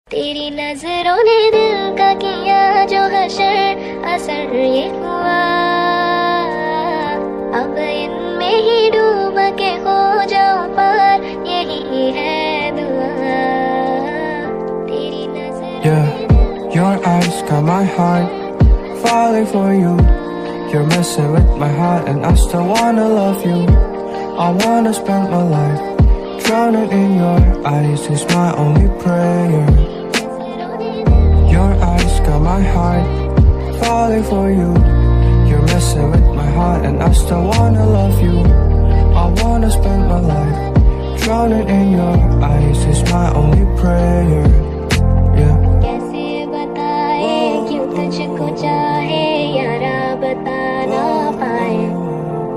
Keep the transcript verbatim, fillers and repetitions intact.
तेरी नजरों ने दिल का किया जो हशर असर ये हुआ, अब इनमें ही डूब के हो जाऊं पार, यही है दुआ। तेरी नजरों Yeah, your eyes got my heart falling for you. You're messing with my heart and I still wanna love you. I wanna spend my life drowning in your eyes is my only prayer. Your eyes got my heart falling for you. You're messing with my heart and I still wanna love you. I wanna spend my life drowning in your